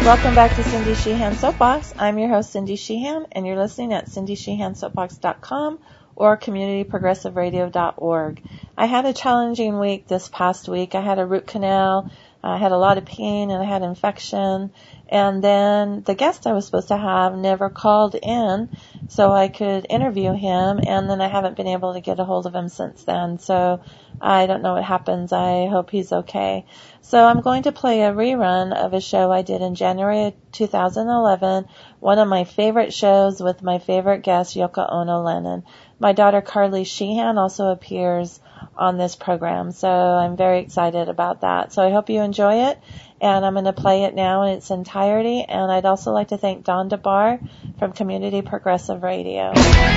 Welcome back to Cindy Sheehan Soapbox. I'm your host, Cindy Sheehan, and you're listening at cindysheehansoapbox.com or communityprogressiveradio.org. I had a challenging week this past week. I had a root canal, I had a lot of pain, and I had infection. And then the guest I was supposed to have never called in so I could interview him, and then I haven't been able to get a hold of him since then. So I don't know what happens. I hope he's okay. So I'm going to play a rerun of a show I did in January of 2011, one of my favorite shows with my favorite guest, Yoko Ono Lennon. My daughter Carly Sheehan also appears on this program, so I'm very excited about that. So I hope you enjoy it, and I'm going to play it now in its entirety, and I'd also like to thank Don DeBar from Community Progressive Radio.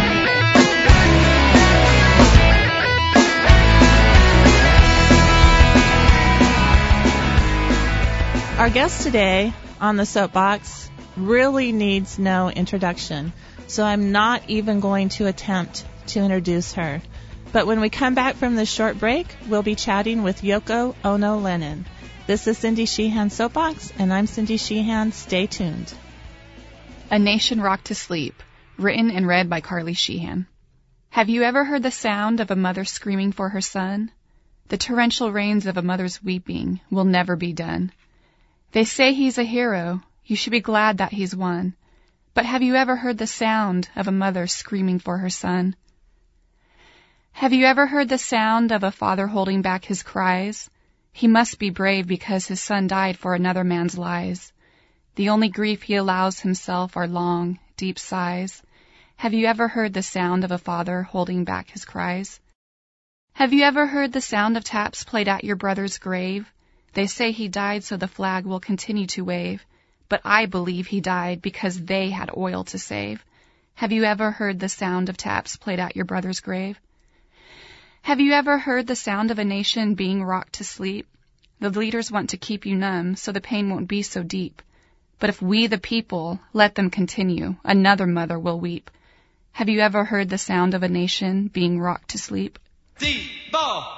Our guest today on the Soapbox really needs no introduction, so I'm not even going to attempt to introduce her. But when we come back from this short break, we'll be chatting with Yoko Ono Lennon. This is Cindy Sheehan Soapbox, and I'm Cindy Sheehan. Stay tuned. A Nation Rocked to Sleep, written and read by Carly Sheehan. Have you ever heard the sound of a mother screaming for her son? The torrential rains of a mother's weeping will never be done. They say he's a hero. You should be glad that he's one. But have you ever heard the sound of a mother screaming for her son? Have you ever heard the sound of a father holding back his cries? He must be brave because his son died for another man's lies. The only grief he allows himself are long, deep sighs. Have you ever heard the sound of a father holding back his cries? Have you ever heard the sound of taps played at your brother's grave? They say he died so the flag will continue to wave, but I believe he died because they had oil to save. Have you ever heard the sound of taps played at your brother's grave? Have you ever heard the sound of a nation being rocked to sleep? The leaders want to keep you numb so the pain won't be so deep. But if we, the people, let them continue, another mother will weep. Have you ever heard the sound of a nation being rocked to sleep? D-ball.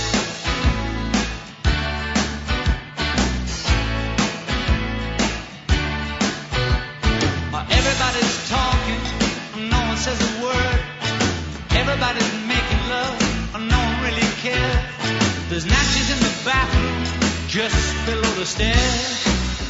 Everybody's talking, no one says a word. Everybody's making love, no one really cares. There's natches in the bathroom, just below the stairs.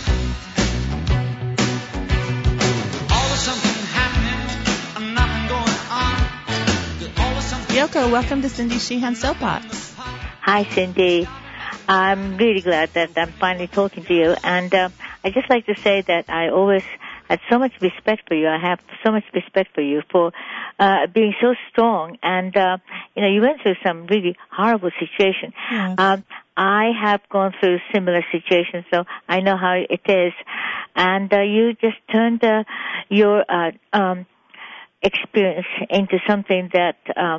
Always something happening, nothing going on. There's always something. Yoko, welcome to Cindy Sheehan Soapbox. Hi, Cindy. I'm really glad that I'm finally talking to you. And I'd just like to say that I always had so much respect for you. I have so much respect for you for being so strong. And, you went through some really horrible situations. Yes. I have gone through similar situations, so I know how it is. And you just turned your experience into something that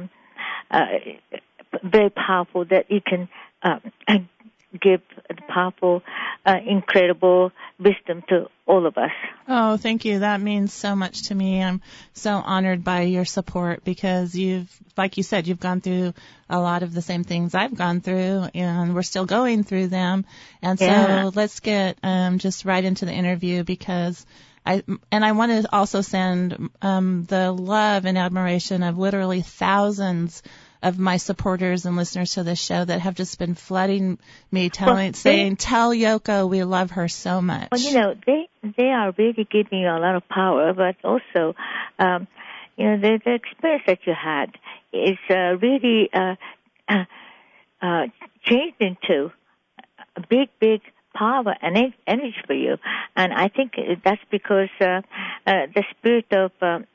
very powerful, that you can give powerful, incredible wisdom to all of us. Oh, thank you. That means so much to me. I'm so honored by your support because like you said, you've gone through a lot of the same things I've gone through, and we're still going through them. And so let's get just right into the interview because I want to also send the love and admiration of literally thousands of my supporters and listeners to this show that have just been flooding me, saying, tell Yoko we love her so much. Well, they are really giving you a lot of power, but also, the experience that you had is really changed into a big power and energy for you. And I think that's because the spirit of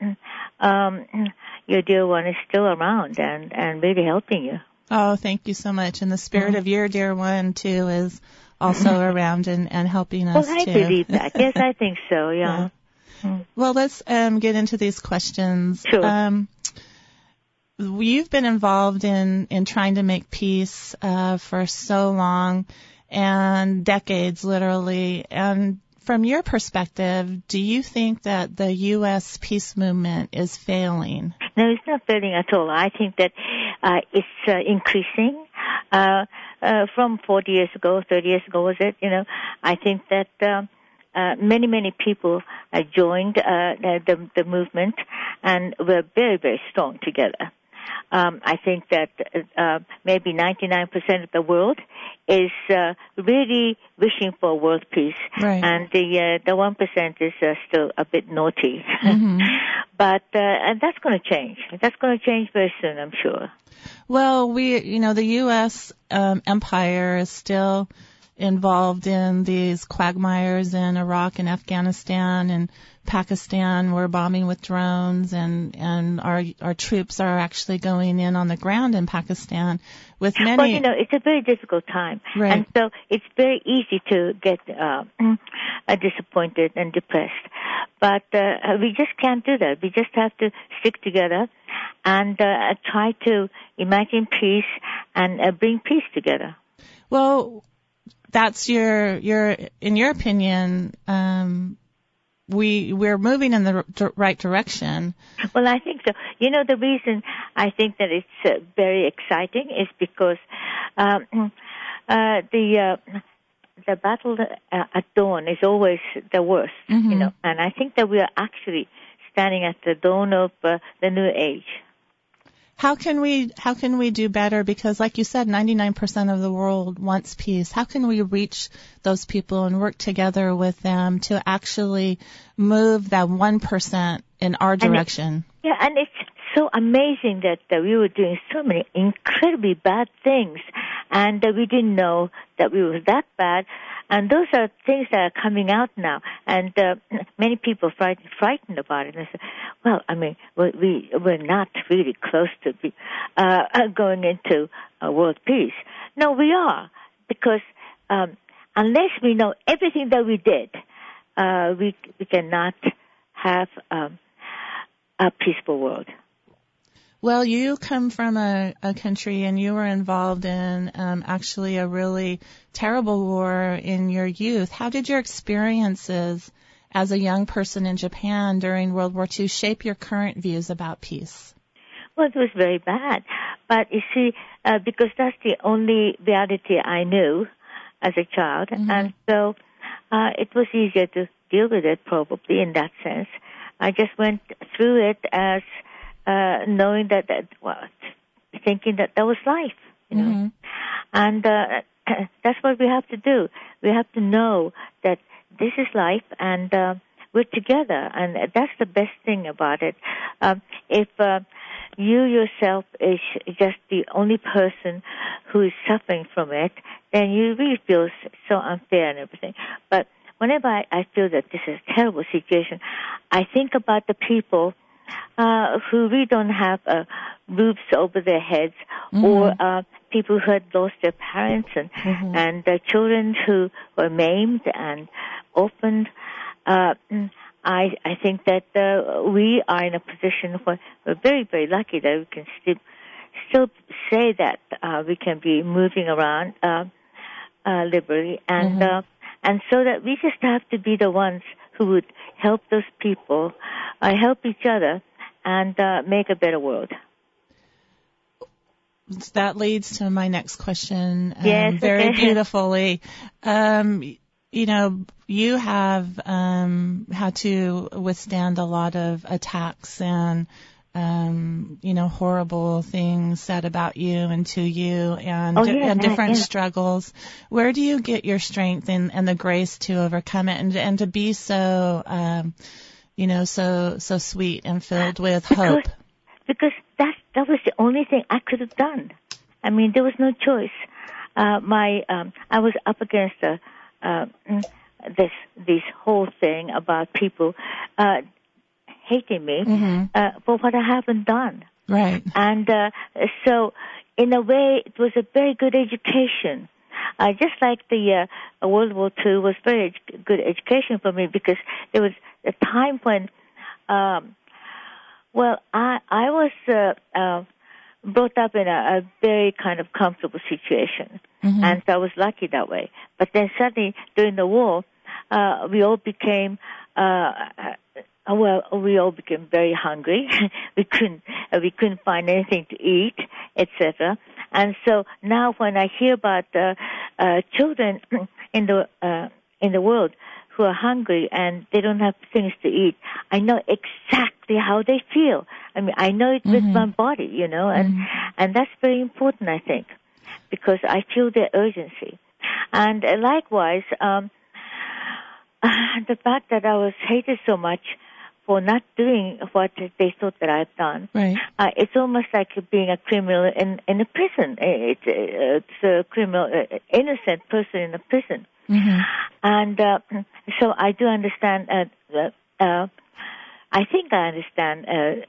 your dear one is still around and really helping you. Oh, thank you so much. And the spirit of your dear one, too, is also around and helping us, well, I too. believe that. Yes, I think so, yeah. Well, let's get into these questions. Sure. You've been involved in trying to make peace for so long, and decades, literally. And from your perspective, do you think that the U.S. peace movement is failing? No, it's not failing at all. I think that it's increasing from 40 years ago, 30 years ago, was it? I think that many people joined the movement, and we're very, very strong together. I think that maybe 99% of the world is really wishing for world peace, Right. and the 1% is still a bit naughty. Mm-hmm. But and that's going to change. That's going to change very soon, I'm sure. Well, the U.S. empire is still involved in these quagmires in Iraq and Afghanistan and Pakistan. We're bombing with drones, and our troops are actually going in on the ground in Pakistan with many. Well, it's a very difficult time, Right. and so it's very easy to get disappointed and depressed. But we just can't do that. We just have to stick together and try to imagine peace and bring peace together. Well, that's in your opinion, we're moving in the right direction. Well, I think so. The reason I think that it's very exciting is because the battle at dawn is always the worst, Mm-hmm. and I think that we are actually standing at the dawn of the new age. How can we do better? Because like you said, 99% of the world wants peace. How can we reach those people and work together with them to actually move that 1% in our direction? And it's so amazing that we were doing so many incredibly bad things, and we didn't know that we were that bad. And those are things that are coming out now, and many people are frightened about it. And I said, well, I mean, we're not really close to going into world peace. No, we are, because unless we know everything that we did, we cannot have a peaceful world. Well, you come from a country and you were involved in actually a really terrible war in your youth. How did your experiences as a young person in Japan during World War II shape your current views about peace? Well, it was very bad. But you see, because that's the only reality I knew as a child, Mm-hmm. and so it was easier to deal with it probably in that sense. I just went through it as knowing that thinking that was life, Mm-hmm. and that's what we have to do. We have to know that this is life, and we're together, and that's the best thing about it. If you yourself is just the only person who is suffering from it, then you really feel so unfair and everything. But whenever I feel that this is a terrible situation, I think about the people who really don't have roofs over their heads, Mm-hmm. or people who had lost their parents, and Mm-hmm. and children who were maimed and orphaned. I think that we are in a position where we're very, very lucky that we can still say that we can be moving around liberally, and Mm-hmm. and so that we just have to be the ones who would help those people, help each other, and make a better world. That leads to my next question Yes, very okay. beautifully. You have had to withstand a lot of attacks and, horrible things said about you and to you, and, and different struggles. Where do you get your strength and the grace to overcome it and to be so, so sweet and filled with hope? Because that was the only thing I could have done. I mean, there was no choice. I was up against this whole thing about people hating me Mm-hmm. for what I haven't done. Right. And so, in a way, it was a very good education. Just like the World War II was very good education for me, because there was a time when, I was brought up in a very kind of comfortable situation, Mm-hmm. and so I was lucky that way. But then suddenly, during the war, we all became very hungry. we couldn't find anything to eat, etc. And so now, when I hear about children in the world who are hungry and they don't have things to eat, I know exactly how they feel. I mean, I know it with my body, you know, and that's very important, I think, because I feel their urgency. And likewise, the fact that I was hated so much for not doing what they thought that I've done, Right. It's almost like being a criminal in a prison. It's a criminal, innocent person in a prison. And so I do understand. I think I understand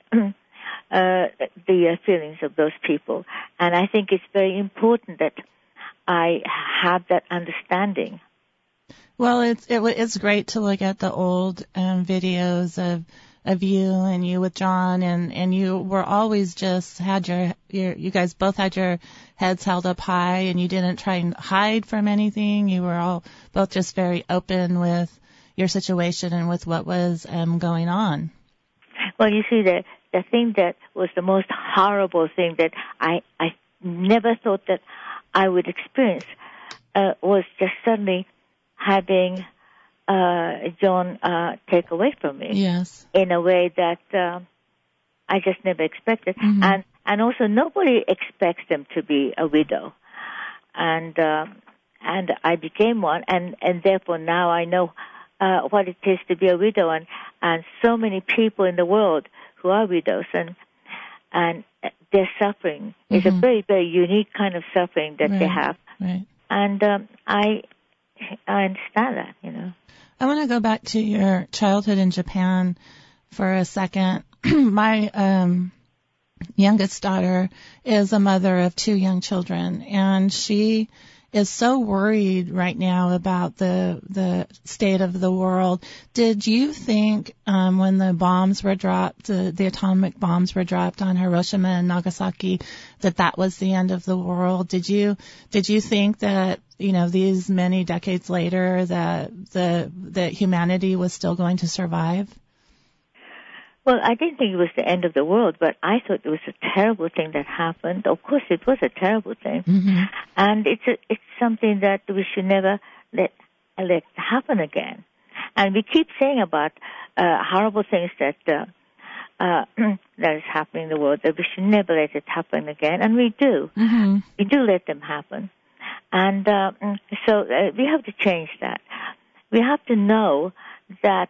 the feelings of those people, and I think it's very important that I have that understanding. Well, it's great to look at the old videos of you and you with John, and you were always just had you guys both had your heads held up high, and you didn't try and hide from anything. You were all both just very open with your situation and with what was going on. Well, you see, the thing that was the most horrible thing that I never thought that I would experience was just suddenly having John take away from me. Yes. In a way that I just never expected. And also nobody expects them to be a widow. And I became one, and therefore now I know what it is to be a widow, and so many people in the world who are widows, and their suffering is a very, very unique kind of suffering that they have. Right. And I understand that, you know. I want to go back to your childhood in Japan for a second. My youngest daughter is a mother of 2 young children, and she is so worried right now about the state of the world. Did you think when the bombs were dropped, the atomic bombs were dropped on Hiroshima and Nagasaki, that was the end of the world? Did you think that, you know, these many decades later that humanity was still going to survive? Well, I didn't think it was the end of the world, but I thought it was a terrible thing that happened. Of course, it was a terrible thing, and it's something that we should never let happen again. And we keep saying about horrible things that is happening in the world, that we should never let it happen again, and we do. We do let them happen, and so we have to change that. We have to know that.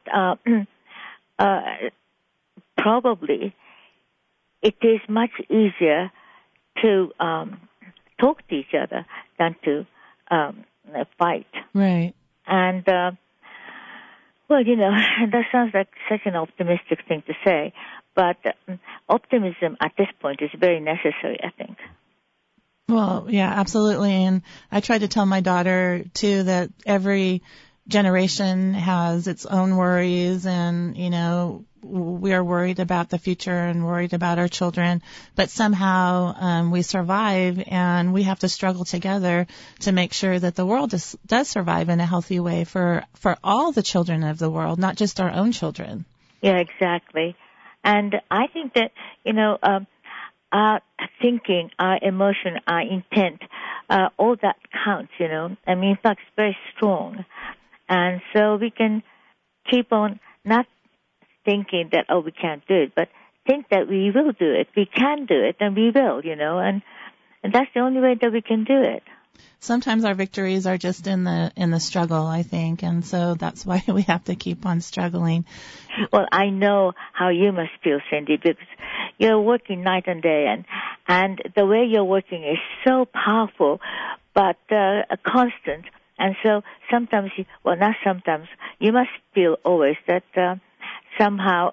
Probably it is much easier to talk to each other than to fight. Right. And, well, you know, that sounds like such an optimistic thing to say, but optimism at this point is very necessary, I think. Well, yeah, absolutely. And I try to tell my daughter, too, that every generation has its own worries, and, you know, we are worried about the future and worried about our children, but somehow we survive, and we have to struggle together to make sure that the world does survive in a healthy way for all the children of the world, not just our own children. Yeah, exactly. And I think that, you know, our thinking, our emotion, our intent, all that counts, you know. I mean, in fact, it's very strong. And so we can keep on not thinking that, oh, we can't do it, but think that we will do it. We can do it, and we will, you know, and that's the only way that we can do it. Sometimes our victories are just in the struggle, I think, and so that's why we have to keep on struggling. Well, I know how you must feel, Cindy, because you're working night and day, and the way you're working is so powerful, but constant. And so sometimes, not sometimes, you must feel always that somehow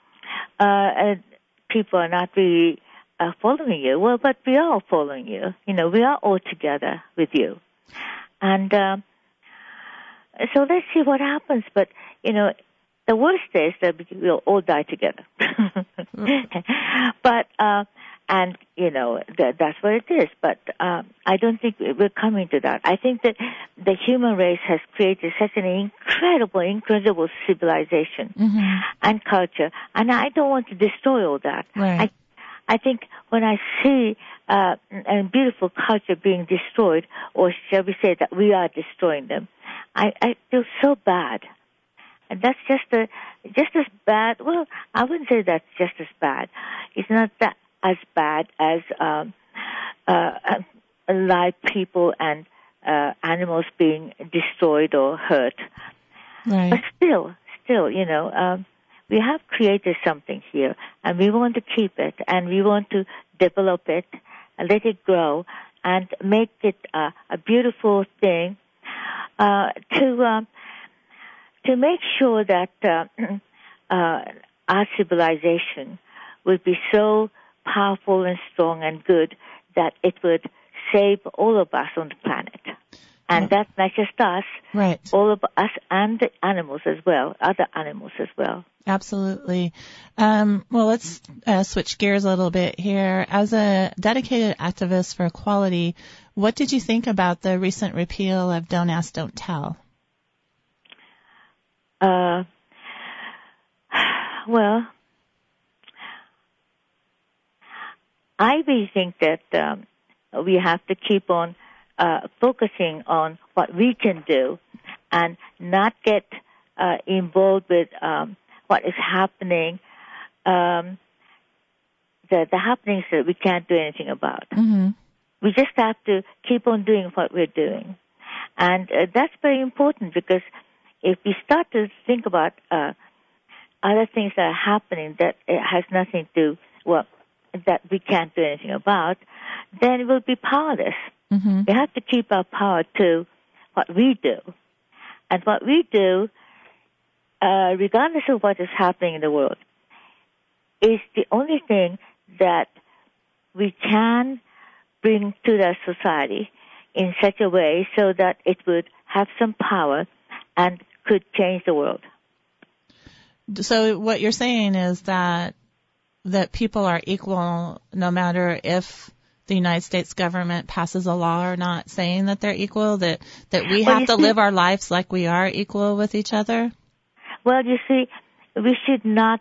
people are not really following you. Well, but we are following you. You know, we are all together with you. And so let's see what happens. But, you know, the worst is that we'll all die together. But, and, you know, that's what it is. But I don't think we're coming to that. I think that the human race has created such an incredible civilization and culture. And I don't want to destroy all that. Right. I think when I see a beautiful culture being destroyed, or shall we say that we are destroying them, I feel so bad. and that's just as bad. Well, I wouldn't say that's just as bad. It's not that as bad as live people and animals being destroyed or hurt. Right. But still, we have created something here, and we want to keep it, and we want to develop it, and let it grow, and make it a beautiful thing to make sure that our civilization would be so powerful and strong and good that it would save all of us on the planet. And that's not just us, right? All of us and the animals as well, other animals as well. Absolutely. Well, let's switch gears a little bit here. As a dedicated activist for equality, what did you think about the recent repeal of Don't Ask, Don't Tell? Well, I really think that we have to keep on focusing on what we can do and not get involved with what is happening, the happenings that we can't do anything about. Mm-hmm. We just have to keep on doing what we're doing. And that's very important, because if we start to think about other things that are happening that it has nothing to do, that we can't do anything about, then we'll be powerless. Mm-hmm. We have to keep our power to what we do. And what we do, regardless of what is happening in the world, is the only thing that we can bring to the society in such a way so that it would have some power and could change the world. So what you're saying is that people are equal no matter if the United States government passes a law or not, saying that they're equal, that we have to live our lives like we are equal with each other? Well, you see, we should not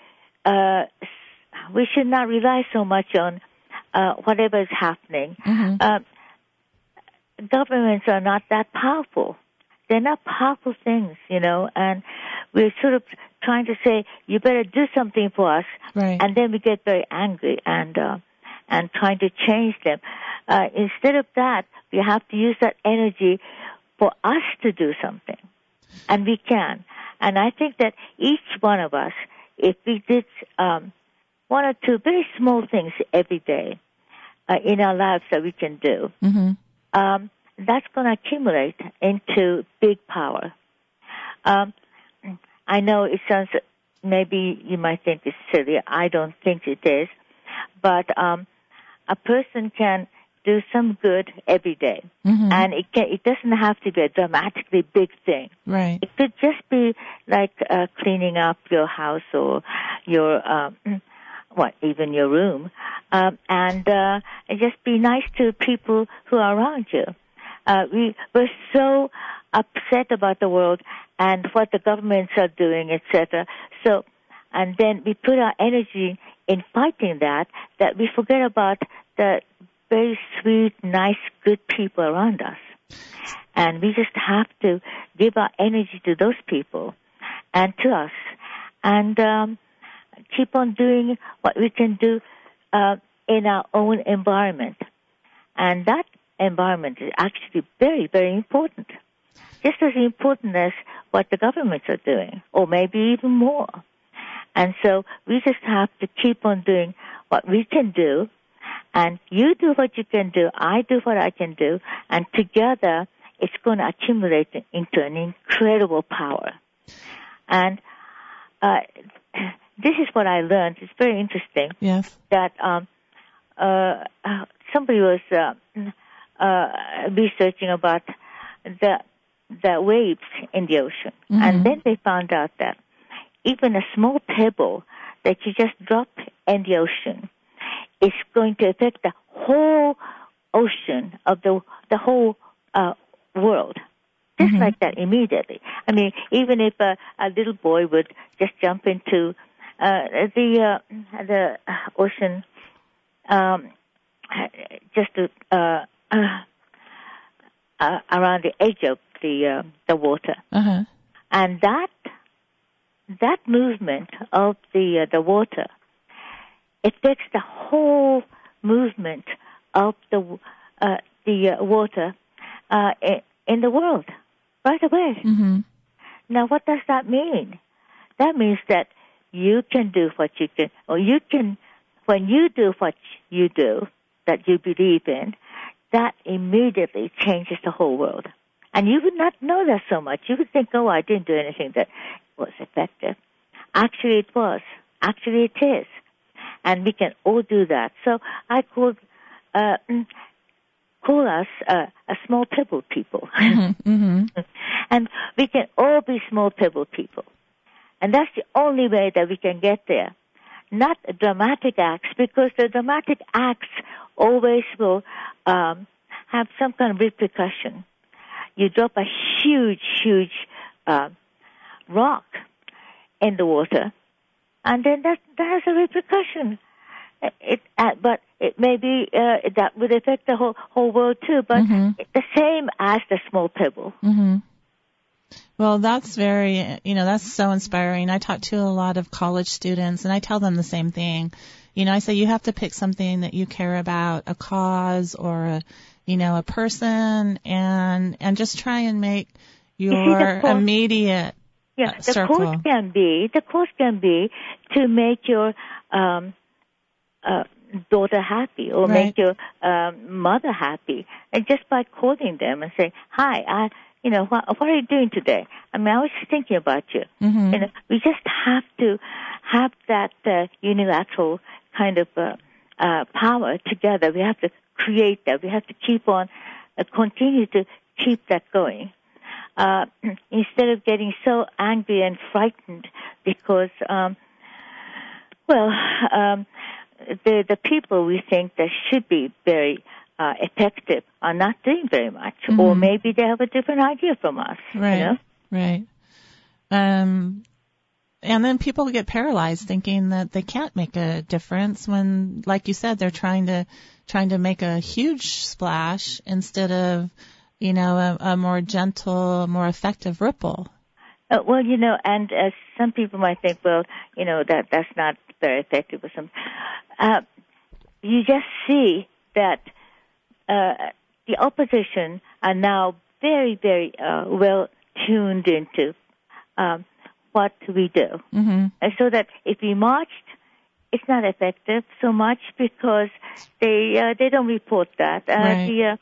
rely so much on whatever is happening. Mm-hmm. Governments are not that powerful. They're not powerful things, and we're sort of trying to say, you better do something for us, right. And then we get very angry and trying to change them. Instead of that, we have to use that energy for us to do something, and we can. And I think that each one of us, if we did one or two very small things every day in our lives that we can do, mm-hmm. That's going to accumulate into big power. I know it sounds, maybe you might think it's silly. I don't think it is. But a person can do some good every day. Mm-hmm. And it doesn't have to be a dramatically big thing. Right. It could just be like cleaning up your house or your even your room, and just be nice to people who are around you. We're so upset about the world and what the governments are doing, etc. So, and then we put our energy in fighting that we forget about the very sweet, nice, good people around us. And we just have to give our energy to those people and to us, and keep on doing what we can do in our own environment. And that environment is actually very, very important. Just as important as what the governments are doing, or maybe even more. And so we just have to keep on doing what we can do, and you do what you can do, I do what I can do, and together it's going to accumulate into an incredible power. And this is what I learned. It's very interesting. Yes. That somebody was researching about the waves in the ocean, mm-hmm. and then they found out that even a small pebble that you just drop in the ocean is going to affect the whole ocean of the whole world. Just mm-hmm. like that, immediately. I mean, even if a little boy would just jump into the ocean, just to, around the edge of the water, uh-huh. and that that movement of the water affects the whole movement of the water in the world right away. Mm-hmm. Now, what does that mean? That means that you can do what you can, or you can, when you do what you do, that you believe in, that immediately changes the whole world. And you would not know that so much. You would think, oh, I didn't do anything that was effective. Actually, it was. Actually, it is. And we can all do that. So I call us a small pebble people. Mm-hmm. Mm-hmm. And we can all be small pebble people. And that's the only way that we can get there. Not dramatic acts, because the dramatic acts always will have some kind of repercussion. You drop a huge rock in the water, and then that has a repercussion. But it may be that would affect the whole world too. But it's the same as the small pebble. Mm-hmm. Well, that's that's so inspiring. I talk to a lot of college students, and I tell them the same thing. I say you have to pick something that you care about, a cause or a person, and just try and make your immediate circle. The cause can be to make your daughter happy, or right. make your mother happy, and just by calling them and saying, "Hi, what are you doing today? I was just thinking about you." Mm-hmm. We just have to have that unilateral kind of power together. We have to create that. We have to keep on, continue to keep that going. Instead of getting so angry and frightened because, the people we think that should be very effective are not doing very much, or maybe they have a different idea from us. Right. Right. And then people get paralyzed thinking that they can't make a difference when, like you said, they're trying to make a huge splash instead of, a more gentle, more effective ripple. And some people might think, that's not very effective or something. You just see that the opposition are now very, very well tuned into what we do. Mm-hmm. And so that if we marched, it's not effective so much because they don't report that. Right.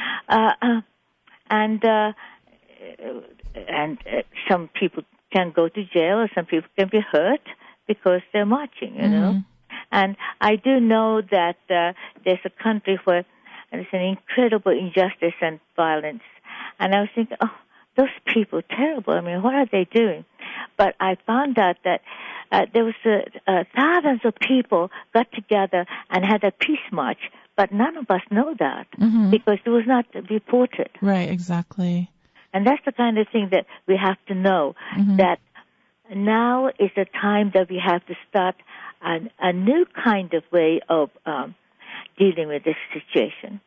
And some people can go to jail, or some people can be hurt because they're marching, know. And I do know that there's a country where there's an incredible injustice and violence. And I was thinking, those people are terrible. What are they doing? But I found out that there was thousands of people got together and had a peace march, but none of us know that because it was not reported. Right, exactly. And that's the kind of thing that we have to know, that now is the time that we have to start a new kind of way of dealing with this situation.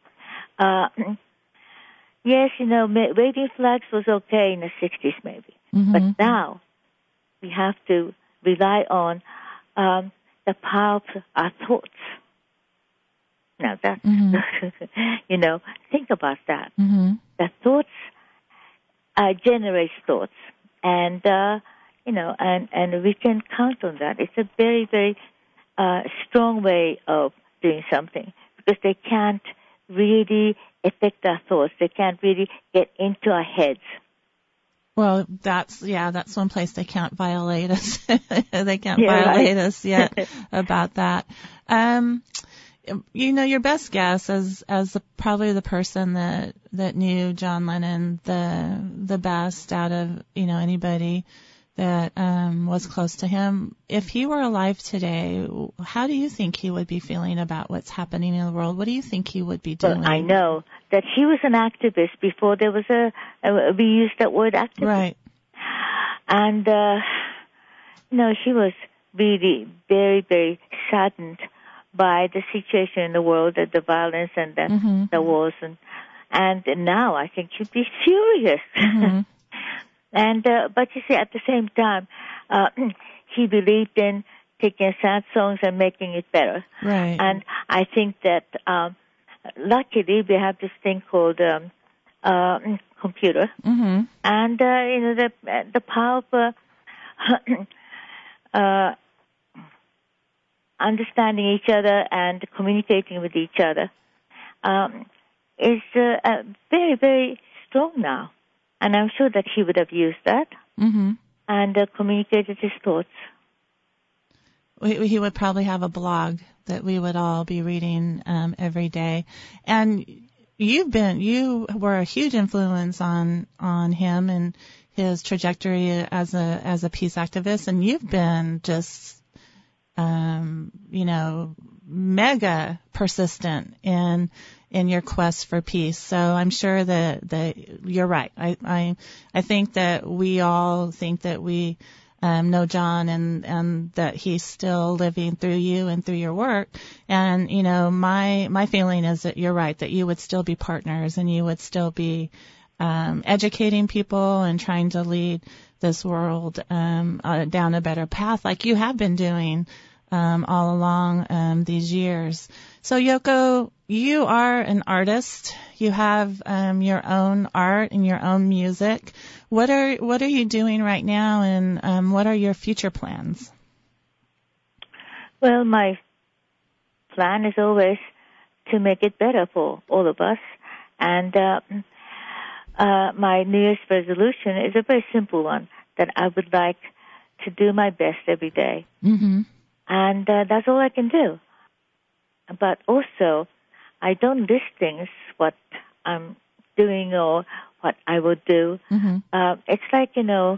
Yes, waving flags was okay in the 60s maybe. But now we have to rely on the power of our thoughts. Now that, think about that. The thoughts generate thoughts, and and we can count on that. It's a very, very strong way of doing something, because they can't really affect our thoughts. They can't really get into our heads. Well, that's one place they can't violate us. They can't violate us yet about that. Your best guess as probably the person that knew John Lennon the best out of anybody that was close to him. If he were alive today, how do you think he would be feeling about what's happening in the world? What do you think he would be doing? Well, I know that he was an activist before there was we used that word activist. Right. And he was really very, very saddened by the situation in the world, the violence and the wars, and now I think he'd be furious. Mm-hmm. And but you see, at the same time, he believed in taking sad songs and making it better. Right. And I think that luckily we have this thing called computer, Mm-hmm. and the power of understanding each other and communicating with each other is very, very strong now. And I'm sure that he would have used that Mm-hmm. and communicated his thoughts. He would probably have a blog that we would all be reading every day. And you were a huge influence on him and his trajectory as a peace activist, and you've been just mega persistent in your quest for peace. So I'm sure that you're right. I think that we all think that we know John and that he's still living through you and through your work. And, my feeling is that you're right, that you would still be partners and you would still be educating people and trying to lead this world down a better path like you have been doing all along these years. So Yoko, you are an artist. You have your own art and your own music. What are you doing right now, and what are your future plans? Well, my plan is always to make it better for all of us. And my New Year's resolution is a very simple one, that I would like to do my best every day. Mm-hmm. And that's all I can do. But also, I don't list things, what I'm doing or what I will do. Mm-hmm. It's like,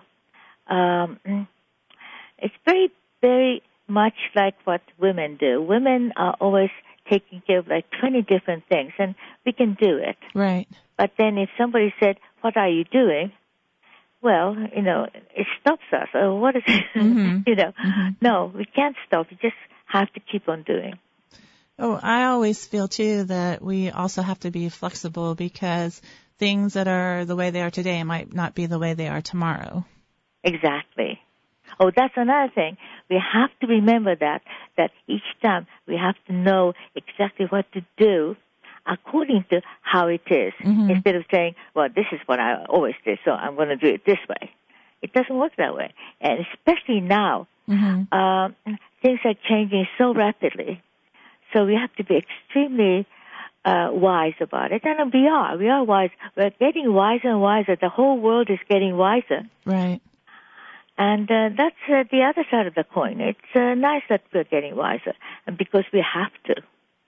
it's very, very much like what women do. Women are always taking care of like 20 different things, and we can do it. Right. But then if somebody said, what are you doing? Well, it stops us. Oh, what is it? Mm-hmm. Mm-hmm. No, we can't stop. We just have to keep on doing. Oh, I always feel, too, that we also have to be flexible because things that are the way they are today might not be the way they are tomorrow. Exactly. Oh, that's another thing. We have to remember that each time we have to know exactly what to do according to how it is, mm-hmm. instead of saying, well, this is what I always did, so I'm going to do it this way. It doesn't work that way. And especially now, mm-hmm. Things are changing so rapidly. So we have to be extremely wise about it. And we are wise. We're getting wiser and wiser. The whole world is getting wiser. Right. And that's the other side of the coin. It's nice that we're getting wiser, and because we have to.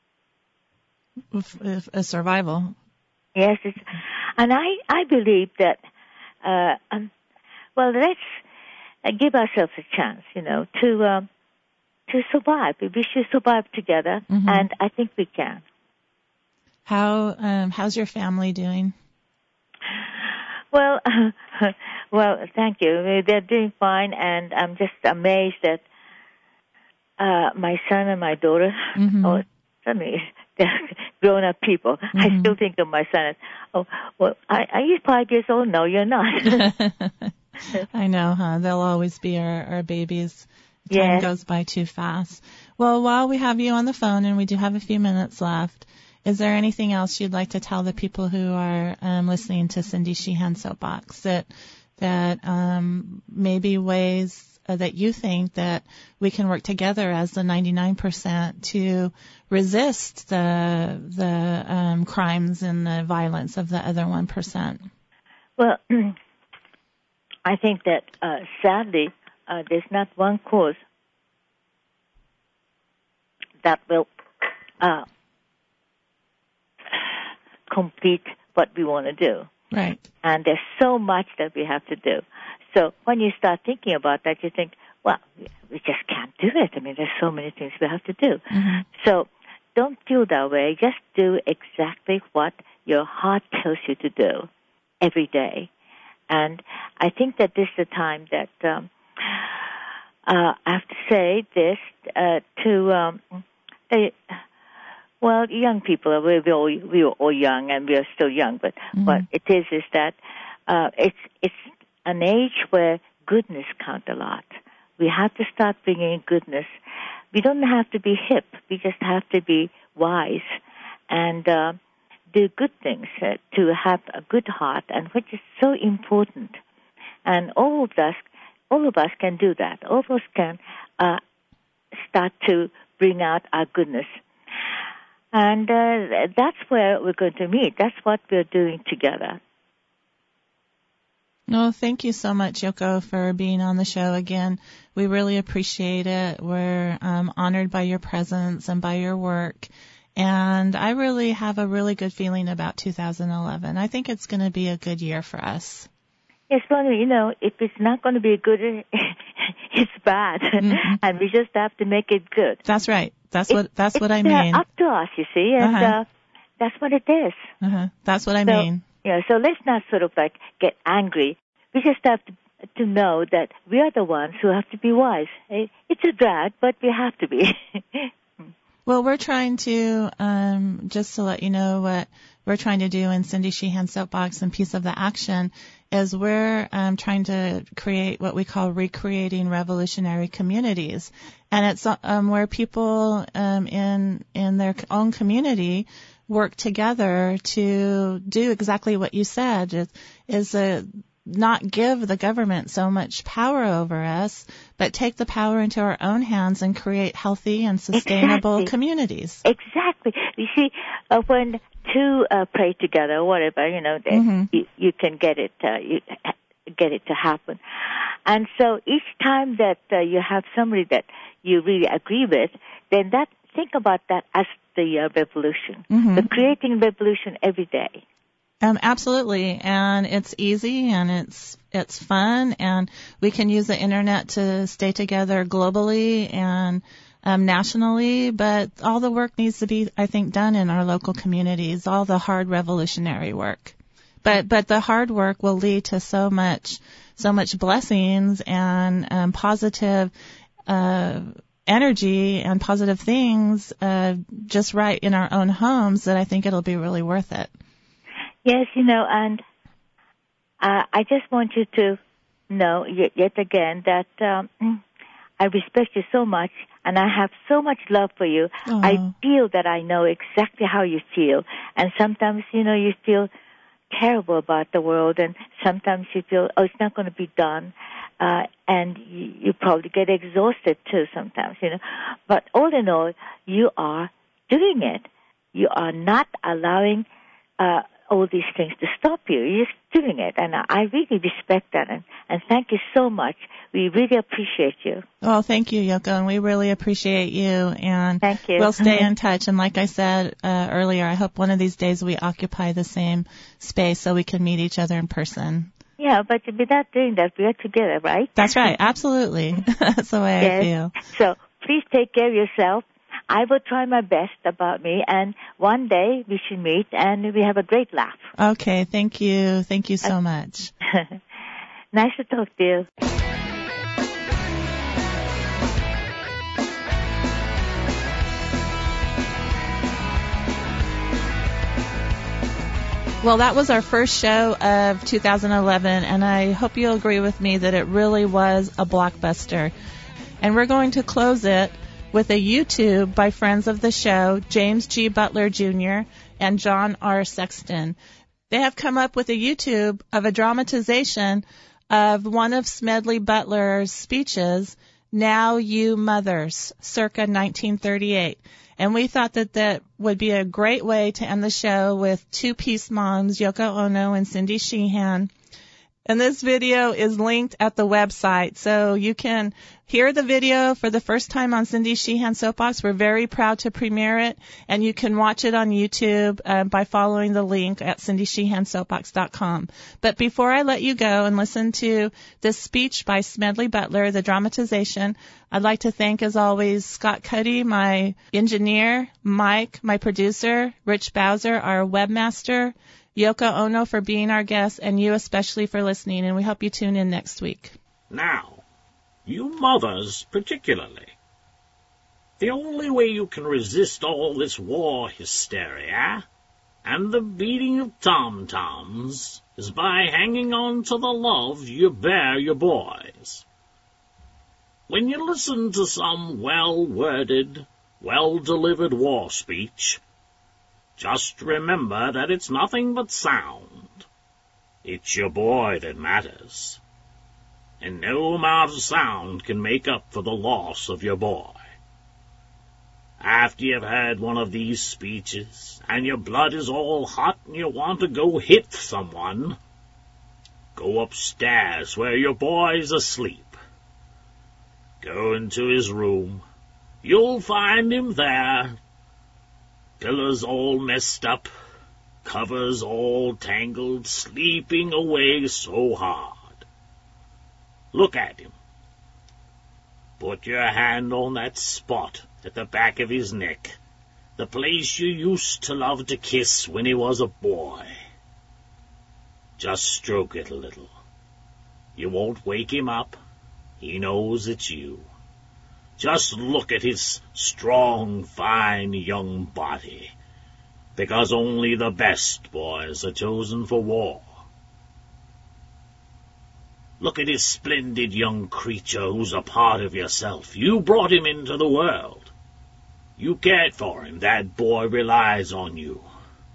A survival. Yes, and I believe that, let's give ourselves a chance, to survive. We should survive together, mm-hmm. and I think we can. How's your family doing? Well, thank you. They're doing fine, and I'm just amazed that my son and my daughter, mm-hmm. they're grown-up people. Mm-hmm. I still think of my son as, are you 5 years old? No, you're not. I know, huh? They'll always be our babies. Time yes. goes by too fast. Well, while we have you on the phone, and we do have a few minutes left, is there anything else you'd like to tell the people who are listening to Cindy Sheehan Soapbox that maybe ways that you think that we can work together as the 99% to resist the crimes and the violence of the other 1%? Well, I think that sadly there's not one cause that will complete what we want to do. Right. And there's so much that we have to do. So when you start thinking about that, you think, well, we just can't do it. I mean, there's so many things we have to do. Mm-hmm. So don't feel that way. Just do exactly what your heart tells you to do every day. And I think that this is the time that I have to say this to young people. We were all young, and we are still young. But mm-hmm. what it is that it's an age where goodness counts a lot, We have to start bringing in goodness. We don't have to be hip. We just have to be wise and do good things, to have a good heart, and which is so important. And all of us can do that. All of us can start to bring out our goodness. And that's where we're going to meet. That's what we're doing together. No, thank you so much, Yoko, for being on the show again. We really appreciate it. We're honored by your presence and by your work. And I really have a really good feeling about 2011. I think it's going to be a good year for us. Yes, well, if it's not going to be good, it's bad. Mm-hmm. And we just have to make it good. That's right. That's what I mean. It's up to us, you see, and that's what it is. That's what I mean. So let's not sort of like get angry. We just have to know that we are the ones who have to be wise. It's a drag, but we have to be. Well, we're trying to, just to let you know what we're trying to do in Cindy Sheehan Soapbox and Piece of the Action is we're trying to create what we call recreating revolutionary communities. And it's where people in their own community work together to do exactly what you said, is not give the government so much power over us, but take the power into our own hands and create healthy and sustainable communities. Exactly. You see, when two pray together, or whatever, you can get it to happen. And so each time that you have somebody that you really agree with, then think about that as the revolution, the creating revolution every day. Absolutely, and it's easy and it's fun, and we can use the internet to stay together globally and nationally. But all the work needs to be, I think, done in our local communities. All the hard revolutionary work, but the hard work will lead to so much blessings and positive energy and positive things just right in our own homes. That I think it'll be really worth it. Yes, and I just want you to know yet again that I respect you so much, and I have so much love for you. Aww. I feel that I know exactly how you feel, and sometimes, you feel terrible about the world, and sometimes you feel, it's not going to be done, and you probably get exhausted too sometimes, But all in all, you are doing it. You are not allowing all these things to stop you. You're just doing it, and I really respect that, and thank you so much. We really appreciate you. Well, thank you, Yoko, and we really appreciate you, and thank you. We'll stay in touch, and like I said earlier, I hope one of these days we occupy the same space so we can meet each other in person. Yeah, but without doing that, we are together, right? That's right, absolutely. That's the way I feel. So please take care of yourself. I will try my best about me, and one day we should meet, and we have a great laugh. Okay, thank you. Thank you so much. Nice to talk to you. Well, that was our first show of 2011, and I hope you'll agree with me that it really was a blockbuster. And we're going to close it with a YouTube by friends of the show, James G. Butler Jr. and John R. Sexton. They have come up with a YouTube of a dramatization of one of Smedley Butler's speeches, Now You Mothers, circa 1938. And we thought that would be a great way to end the show with two peace moms, Yoko Ono and Cindy Sheehan. And this video is linked at the website, so you can hear the video for the first time on Cindy Sheehan Soapbox. We're very proud to premiere it, and you can watch it on YouTube by following the link at cindysheehansoapbox.com. But before I let you go and listen to this speech by Smedley Butler, the dramatization, I'd like to thank, as always, Scott Cuddy, my engineer, Mike, my producer, Rich Bowser, our webmaster, Yoko Ono for being our guest, and you especially for listening, and we hope you tune in next week. Now, you mothers particularly, the only way you can resist all this war hysteria and the beating of tom-toms is by hanging on to the love you bear your boys. when you listen to some well-worded, well-delivered war speech, just remember that it's nothing but sound. It's your boy that matters. And no amount of sound can make up for the loss of your boy. After you've heard one of these speeches, and your blood is all hot and you want to go hit someone, go upstairs where your boy's asleep. Go into his room. You'll find him there. Pillows all messed up, covers all tangled, sleeping away so hard. Look at him. Put your hand on that spot at the back of his neck, the place you used to love to kiss when he was a boy. Just stroke it a little. You won't wake him up. He knows it's you. Just look at his strong, fine young body, because only the best boys are chosen for war. Look at his splendid young creature who's a part of yourself. You brought him into the world. You cared for him. That boy relies on you.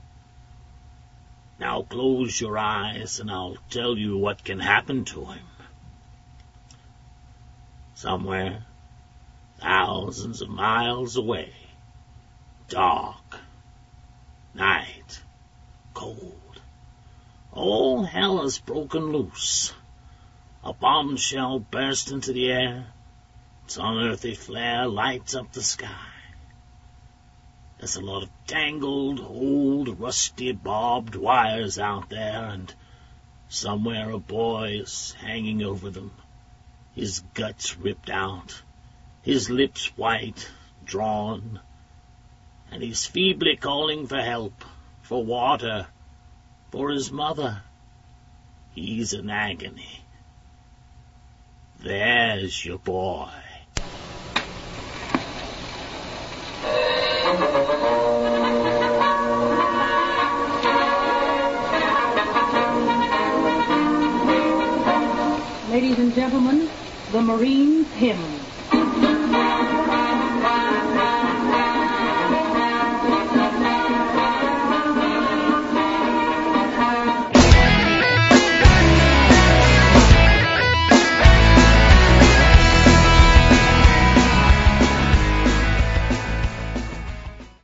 Now close your eyes and I'll tell you what can happen to him. Somewhere, thousands of miles away, dark, night, cold, all hell has broken loose. A bombshell burst into the air. Its unearthly flare lights up the sky. There's a lot of tangled, old, rusty, barbed wires out there, and somewhere a boy is hanging over them, his guts ripped out, his lips white, drawn, and he's feebly calling for help, for water, for his mother. He's in agony. There's your boy. Ladies and gentlemen, the Marines' Hymn.